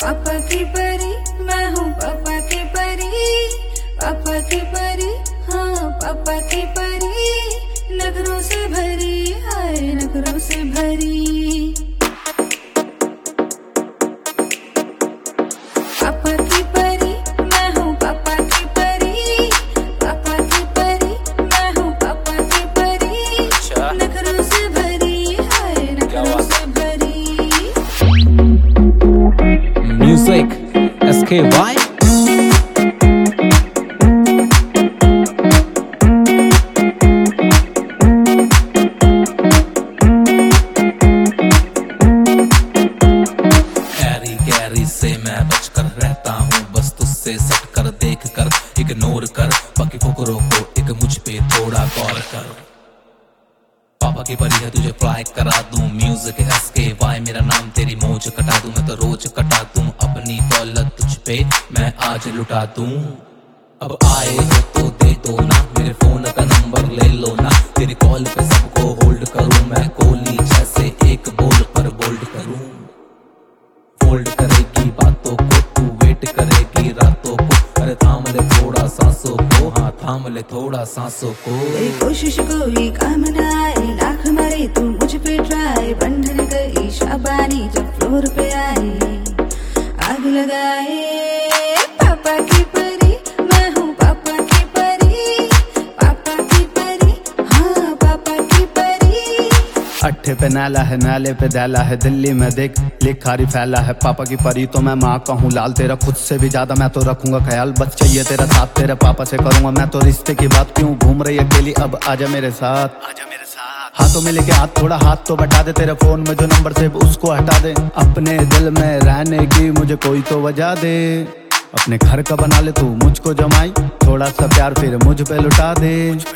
पापा की परी, मैं हूँ पापा की परी, पापा की परी, हाँ पापा की परी, नखरों से भरी, हाय नखरों से भरी। पापा की परी, मैं हूँ पापा की परी, पापा की परी, मैं हूँ पापा की परी, नखरों से भरी, हाय नखरों से भरी। Music SKY गैरी से मैं बचकर रहता हूँ, बस तुझसे सट कर देख कर इग्नोर कर, बाकी फुकरों को एक मुझ पे थोड़ा गौर कर। पापा की परी है तुझे फ्लाई करा दूं, म्यूजिक SKY मेरा नाम, तेरी मौज कटा दूं, मैं तो रोज कटा दूं, अपनी दौलत तुझ पे मैं आज लुटा दूं। अब आए हो तो दे दो ना, मेरे फोन का नंबर ले लो ना, तेरी कॉल पे सबको होल्ड करूं, मैं कोहली जैसे एक बॉल पर बोल्ड करूं। फोल्ड करेगी बातों को तू, वेट करेगी रातों को, अरे थाम ले थोड़ा सांसों को, हाँ थाम ले थोड़ा सांसों को। तेरी कोशिश कोई काम न आए, लाख मारे तू मुझ पे ट्राई, बंधन गई शाबानी जब फ्लोर पे आई, आग लगाए। पापा की परी, मैं हूँ पापा की परी, पापा की परी, हाँ पापा की परी। अट्ठे पे नाला है, नाले पे दैला है, दिल्ली में देख लिखारी फैला है। पापा की परी तो मैं माँ का हूँ लाल, तेरा खुद से भी ज्यादा मैं तो रखूंगा ख्याल, बस चाहिए तेरा साथ, तेरे पापा से करूंगा मैं तो रिश्ते की बात, क्यों घूम रही अकेली, अब आजा मेरे साथ, आजा मेरे साथ। हाथों में लेके हाथ, थोड़ा हाथ तो बटा दे, तेरे फोन में जो नंबर सेव उसको हटा दे, अपने दिल में रहने की मुझे कोई तो वजह दे, अपने घर का बना ले तू मुझको जमाई, थोड़ा सा प्यार फिर मुझ पे लुटा दे।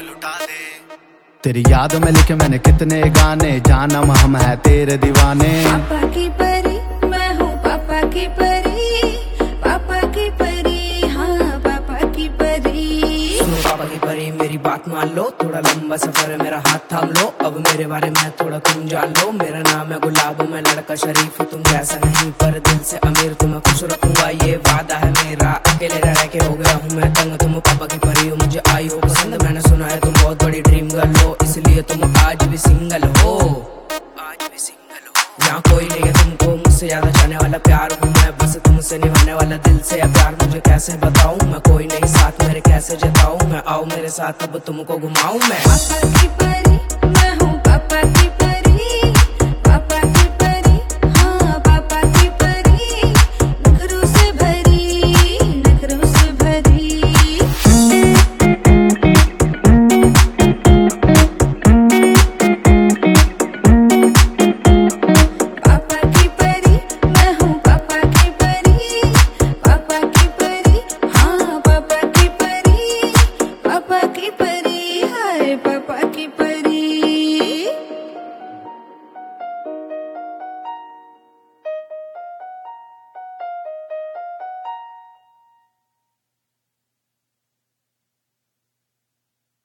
तेरी याद में लिखे मैंने कितने गाने, जानम हम है तेरे दीवाने। पापा की परी, मैं हूँ पापा की परी, पापा की परी, हाँ पापा की परी। सुनो पापा की परी मेरी बात मान लो, थोड़ा लंबा सफर है मेरा हाथ थाम लो, अब मेरे बारे में थोड़ा तुम जान लो। मेरा नाम है गुलाब, मैं लड़का शरीफ, तुम जैसा नहीं पर दिल से अमीर, तुम्हें खुश रखूंगा ये वादा है मेरा, अकेले रह के हो गया हूँ मैं तंग, तुम पापा की परी हो मुझे आई हो पसंद, मैंने सुना है तुम बहुत बड़ी ड्रीम गर्ल हो, इसलिए तुम आज भी सिंगल हो, आज भी सिंगल हो। यहाँ कोई नहीं है तुमको मुझसे ज्यादा चाहने वाला, प्यार हूँ मैं बस तुमसे निभाने वाला, दिल से प्यार मुझे कैसे बताऊँ मैं, कोई नहीं साथ मेरे कैसे जताऊँ मैं, आओ मेरे साथ अब तुमको घुमाऊँ मैं। पापा की परी, मैं हूँ पापा की